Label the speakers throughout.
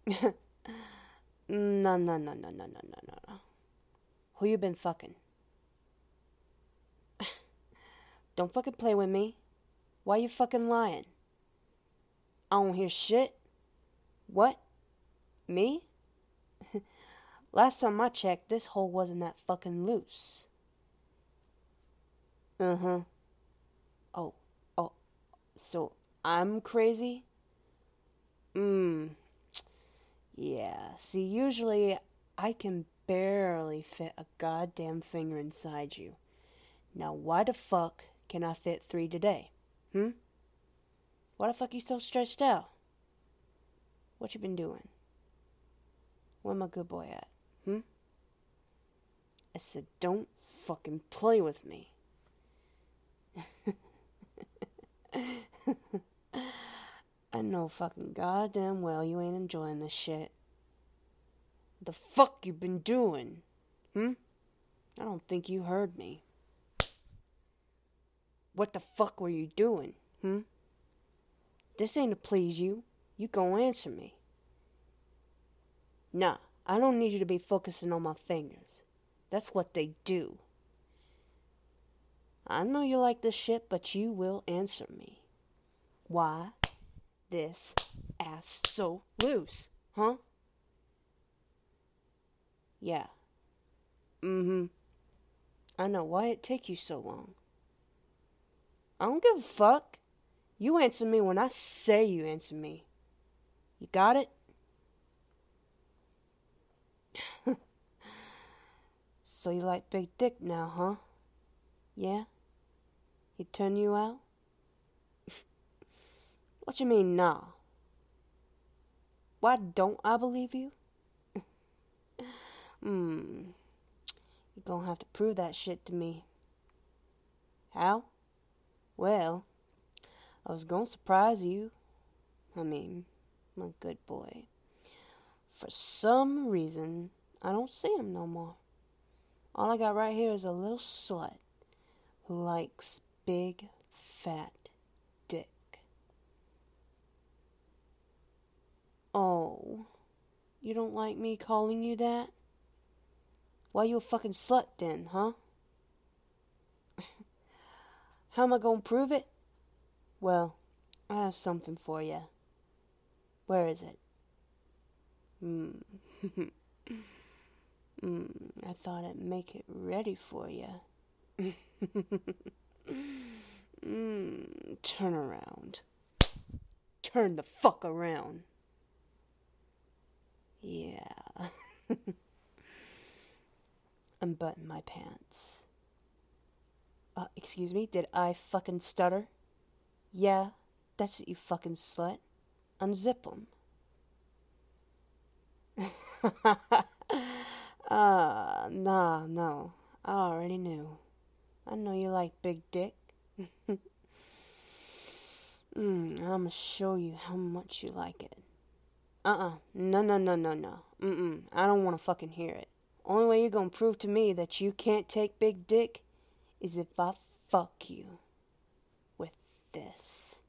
Speaker 1: No, no, no, no, no, no, no, no. Who you been fucking? Don't fucking play with me. Why you fucking lying? I don't hear shit. What? Me? Last time I checked, this hole wasn't that fucking loose. Uh-huh. Oh, oh, so I'm crazy? Yeah, see, usually I can barely fit a goddamn finger inside you. Now why the fuck can I fit 3 today? Why the fuck you so stretched out? What you been doing? Where my good boy at? I said don't fucking play with me. I know fucking goddamn well you ain't enjoying this shit. The fuck you been doing? I don't think you heard me. What the fuck were you doing? This ain't to please you. You gon' answer me. Nah, I don't need you to be focusing on my fingers. That's what they do. I know you like this shit, but you will answer me. Why this ass so loose, huh? Yeah. I know why it take you so long. I don't give a fuck. You answer me when I say you answer me. You got it? So you like big dick now, huh? Yeah? He turn you out? What you mean, nah? Why don't I believe you? You're gonna have to prove that shit to me. How? Well, I was gonna surprise you. I mean, my good boy. For some reason, I don't see him no more. All I got right here is a little slut who likes big, fat dick. Oh, you don't like me calling you that? Why you a fucking slut then, huh? How am I gonna prove it? Well, I have something for you. Where is it? I thought I'd make it ready for you. Turn around. Turn the fuck around. Yeah. Unbutton my pants. Excuse me, did I fucking stutter? Yeah, that's it, you fucking slut. Unzip 'em. Nah, no. I already knew. I know you like big dick. I'ma show you how much you like it. No, no, no, no, no. I don't wanna fucking hear it. Only way you're gonna prove to me that you can't take big dick is if I fuck you with this.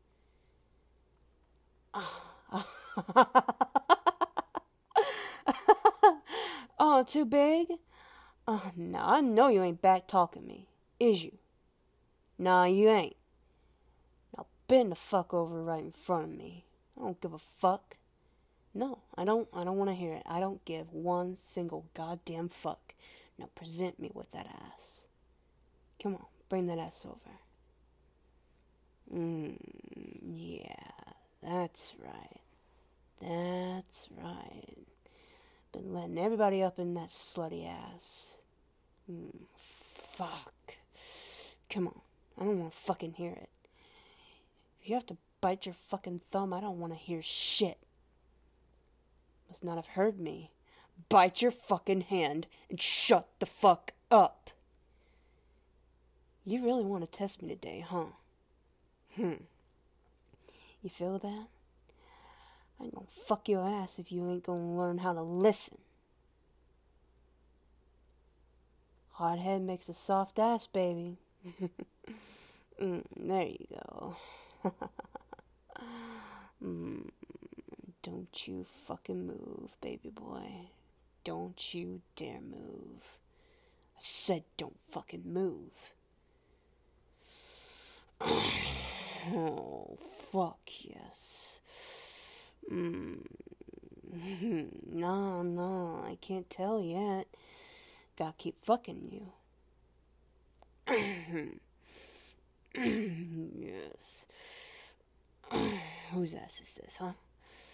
Speaker 1: Oh, too big? Oh, no, I know you ain't back talking me. Is you? Nah, you ain't. Now bend the fuck over right in front of me. I don't give a fuck. No, I don't want to hear it. I don't give one single goddamn fuck. Now present me with that ass. Come on, bring that ass over. Yeah, that's right. That's right. Been letting everybody up in that slutty ass. Fuck. Come on, I don't want to fucking hear it. If you have to bite your fucking thumb, I don't want to hear shit. Must not have heard me. Bite your fucking hand and shut the fuck up. You really want to test me today, huh? You feel that? I ain't gonna fuck your ass if you ain't gonna learn how to listen. Hard head makes a soft ass, baby. There you go. Don't you fucking move, baby boy. Don't you dare move. I said don't fucking move. Oh, fuck yes. No, I can't tell yet. Gotta keep fucking you. Yes. Whose ass is this, huh?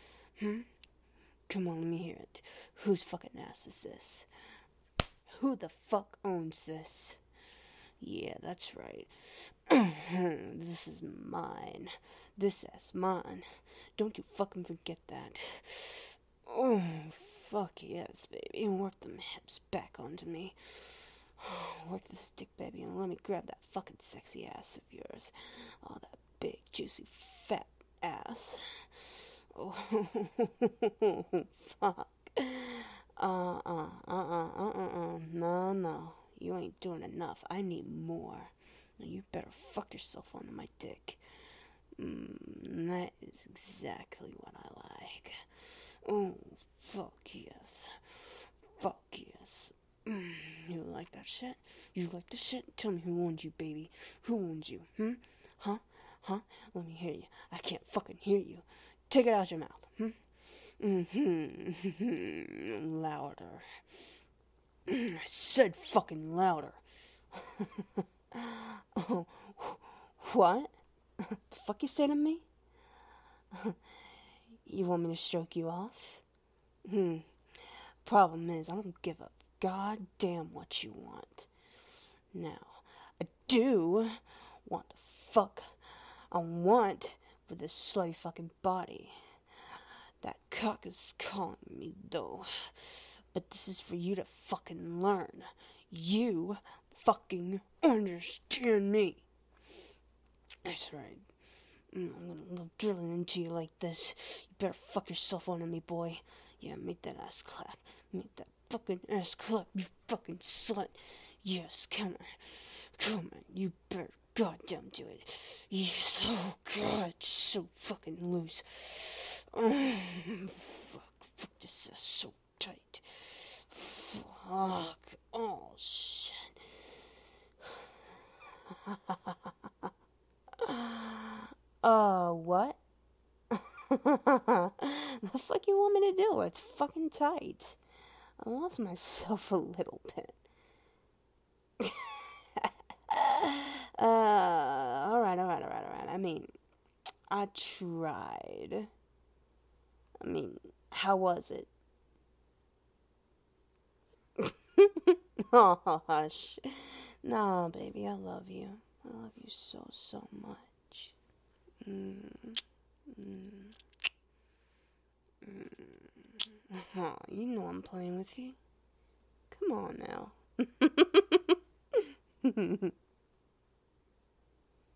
Speaker 1: Come on, let me hear it. Whose fucking ass is this? Who the fuck owns this? Yeah, that's right. This is mine. This ass mine. Don't you fucking forget that. Oh, fuck yes, baby. And work them hips back onto me. Work this dick, baby, and let me grab that fucking sexy ass of yours. Oh, that big, juicy, fat ass. Oh, fuck. No. You ain't doing enough. I need more. Now you better fuck yourself onto my dick. That is exactly what I like. Oh, fuck yes. Fuck yes. You like that shit? You like the shit? Tell me who owns you, baby. Who owns you? Huh? Let me hear you. I can't fucking hear you. Take it out your mouth. Louder. I said fucking louder. Oh, what? The fuck you say to me? You want me to stroke you off? Problem is, I don't give a goddamn what you want. Now, I do want the fuck I want with this slutty fucking body. That cock is calling me, though. But this is for you to fucking learn. You fucking understand me. That's right. I'm gonna drill into you like this. You better fuck yourself onto me, boy. Yeah, make that ass clap. Make that fucking ass clap, you fucking slut. Yes, come on. You better goddamn do it. Yes, oh god, it's so fucking loose. Fuck, this is so tight. Fuck, oh shit. What? The fuck you want me to do? It's fucking tight. I lost myself a little bit. Alright. I mean, I tried. I mean, how was it? Oh, hush. No, baby, I love you. I love you so much. Oh, you know I'm playing with you. Come on now.